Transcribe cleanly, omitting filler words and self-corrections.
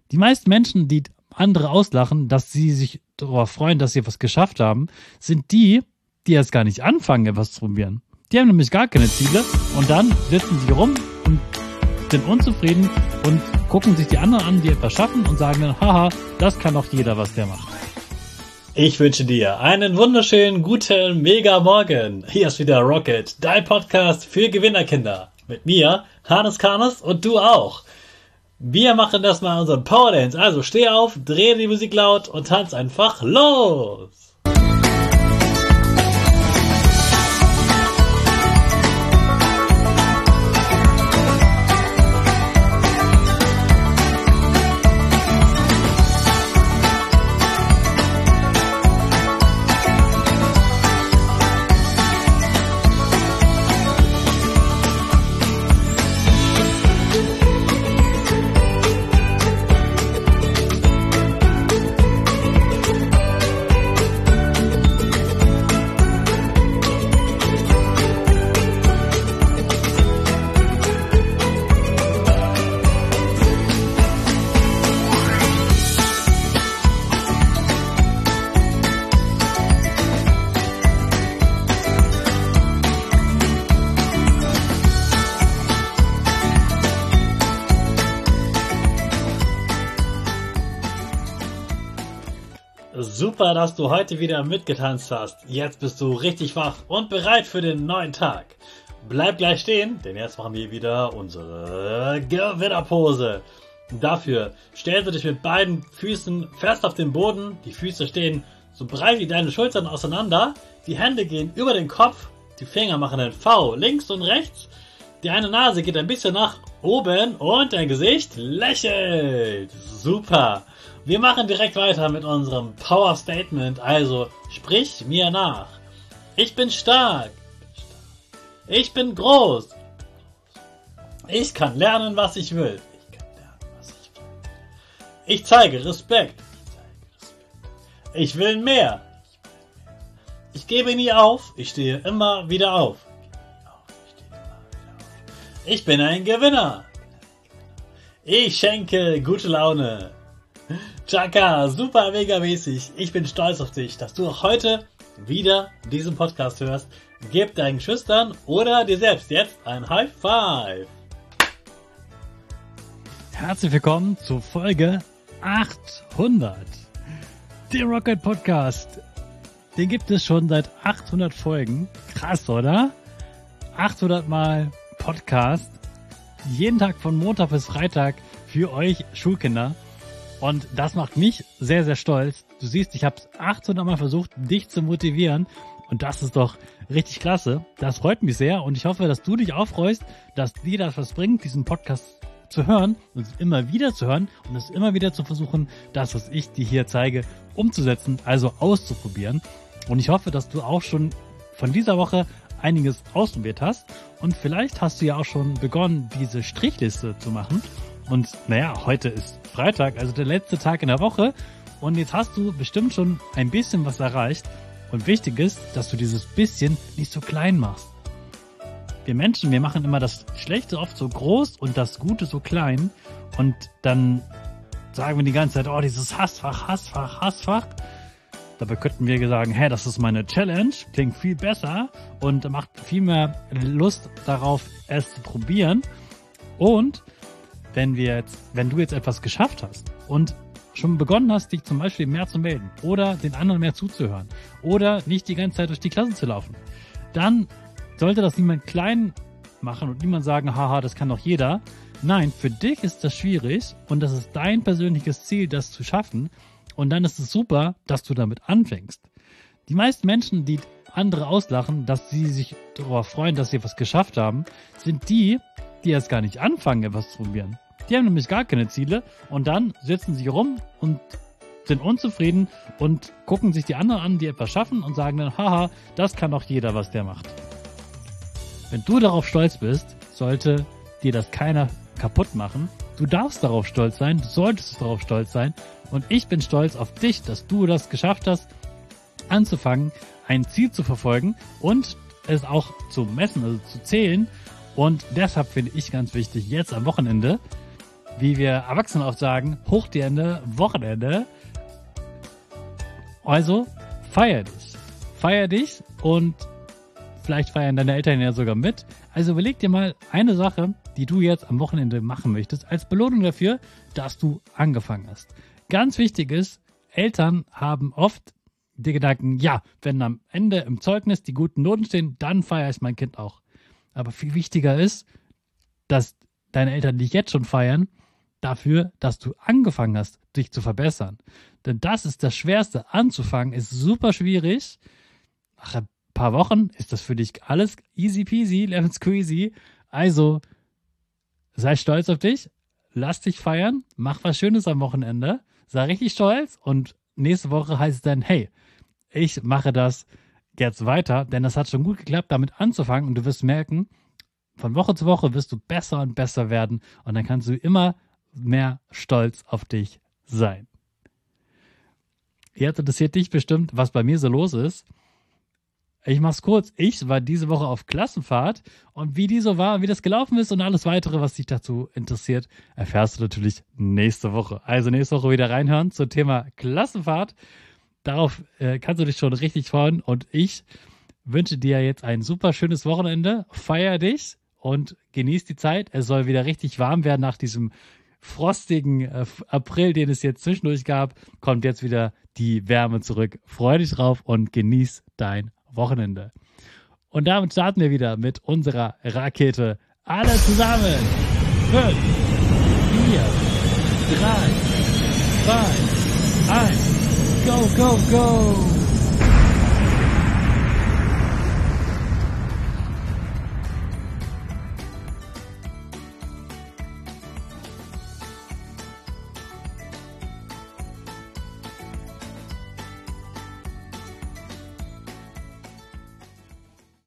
Die meisten Menschen, die andere auslachen, dass sie sich darüber freuen, dass sie etwas geschafft haben, sind die erst gar nicht anfangen, etwas zu probieren. Die haben nämlich gar keine Ziele und dann sitzen sie rum und sind unzufrieden und gucken sich die anderen an, die etwas schaffen und sagen dann, haha, das kann doch jeder, was der macht. Ich wünsche dir einen wunderschönen, guten, mega Morgen. Hier ist wieder Rocket, dein Podcast für Gewinnerkinder. Mit mir, Hannes Karnes und du auch. Wir machen das mal unseren Power Dance. Also steh auf, dreh die Musik laut und tanz einfach los. Super, dass du heute wieder mitgetanzt hast. Jetzt bist du richtig wach und bereit für den neuen Tag. Bleib gleich stehen, denn jetzt machen wir wieder unsere Gewinnerpose. Dafür stellst du dich mit beiden Füßen fest auf den Boden. Die Füße stehen so breit wie deine Schultern auseinander. Die Hände gehen über den Kopf. Die Finger machen ein V links und rechts. Die eine Nase geht ein bisschen nach oben und dein Gesicht lächelt. Super. Wir machen direkt weiter mit unserem Power Statement, also sprich mir nach. Ich bin stark. Ich bin groß. Ich kann lernen, was ich will. Ich zeige Respekt. Ich will mehr. Ich gebe nie auf. Ich stehe immer wieder auf. Ich bin ein Gewinner. Ich schenke gute Laune. Chaka, super mega mäßig. Ich bin stolz auf dich, dass du auch heute wieder diesen Podcast hörst. Gib deinen Geschwistern oder dir selbst jetzt ein High Five. Herzlich willkommen zu Folge 800. Der Rocket Podcast. Den gibt es schon seit 800 Folgen. Krass, oder? 800 Mal Podcast. Jeden Tag von Montag bis Freitag für euch Schulkinder. Und das macht mich sehr, sehr stolz. Du siehst, ich habe es 800 Mal versucht, dich zu motivieren. Und das ist doch richtig klasse. Das freut mich sehr. Und ich hoffe, dass du dich auch freust, dass dir das was bringt, diesen Podcast zu hören und es immer wieder zu hören und es immer wieder zu versuchen, das, was ich dir hier zeige, umzusetzen, also auszuprobieren. Und ich hoffe, dass du auch schon von dieser Woche einiges ausprobiert hast. Und vielleicht hast du ja auch schon begonnen, diese Strichliste zu machen. Und naja, heute ist Freitag, also der letzte Tag in der Woche. Und jetzt hast du bestimmt schon ein bisschen was erreicht. Und wichtig ist, dass du dieses bisschen nicht so klein machst. Wir Menschen, wir machen immer das Schlechte oft so groß und das Gute so klein. Und dann sagen wir die ganze Zeit, oh, dieses Hassfach. Dabei könnten wir sagen, hey, das ist meine Challenge, klingt viel besser und macht viel mehr Lust darauf, es zu probieren. Und wenn du jetzt etwas geschafft hast und schon begonnen hast, dich zum Beispiel mehr zu melden oder den anderen mehr zuzuhören oder nicht die ganze Zeit durch die Klasse zu laufen, dann sollte das niemand klein machen und niemand sagen, haha, das kann doch jeder. Nein, für dich ist das schwierig und das ist dein persönliches Ziel, das zu schaffen. Und dann ist es super, dass du damit anfängst. Die meisten Menschen, die andere auslachen, dass sie sich darüber freuen, dass sie etwas geschafft haben, sind die erst gar nicht anfangen, etwas zu probieren. Die haben nämlich gar keine Ziele und dann sitzen sie rum und sind unzufrieden und gucken sich die anderen an, die etwas schaffen und sagen dann, haha, das kann doch jeder, was der macht. Wenn du darauf stolz bist, sollte dir das keiner kaputt machen. Du darfst darauf stolz sein, du solltest darauf stolz sein und ich bin stolz auf dich, dass du das geschafft hast, anzufangen, ein Ziel zu verfolgen und es auch zu messen, also zu zählen. Und deshalb finde ich ganz wichtig, jetzt am Wochenende wie wir Erwachsene oft sagen, hoch die Hände, Wochenende. Also feier dich. Feier dich und vielleicht feiern deine Eltern ja sogar mit. Also überleg dir mal eine Sache, die du jetzt am Wochenende machen möchtest, als Belohnung dafür, dass du angefangen hast. Ganz wichtig ist, Eltern haben oft die Gedanken, ja, wenn am Ende im Zeugnis die guten Noten stehen, dann feiere ich mein Kind auch. Aber viel wichtiger ist, dass deine Eltern dich jetzt schon feiern, dafür, dass du angefangen hast, dich zu verbessern. Denn das ist das Schwerste. Anzufangen ist super schwierig. Nach ein paar Wochen ist das für dich alles easy peasy, lemon squeezy. Also sei stolz auf dich, lass dich feiern, mach was Schönes am Wochenende, sei richtig stolz und nächste Woche heißt es dann, hey, ich mache das jetzt weiter, denn das hat schon gut geklappt, damit anzufangen und du wirst merken, von Woche zu Woche wirst du besser und besser werden und dann kannst du immer mehr stolz auf dich sein. Jetzt interessiert dich bestimmt, was bei mir so los ist. Ich mach's kurz. Ich war diese Woche auf Klassenfahrt und wie die so war, wie das gelaufen ist und alles weitere, was dich dazu interessiert, erfährst du natürlich nächste Woche. Also nächste Woche wieder reinhören zum Thema Klassenfahrt. Darauf kannst du dich schon richtig freuen und ich wünsche dir jetzt ein super schönes Wochenende. Feier dich und genieß die Zeit. Es soll wieder richtig warm werden nach diesem frostigen April, den es jetzt zwischendurch gab. Kommt jetzt wieder die Wärme zurück. Freu dich drauf und genieß dein Wochenende. Und damit starten wir wieder mit unserer Rakete. Alle zusammen. 5, 4, 3, 2, 1. Go, go, go.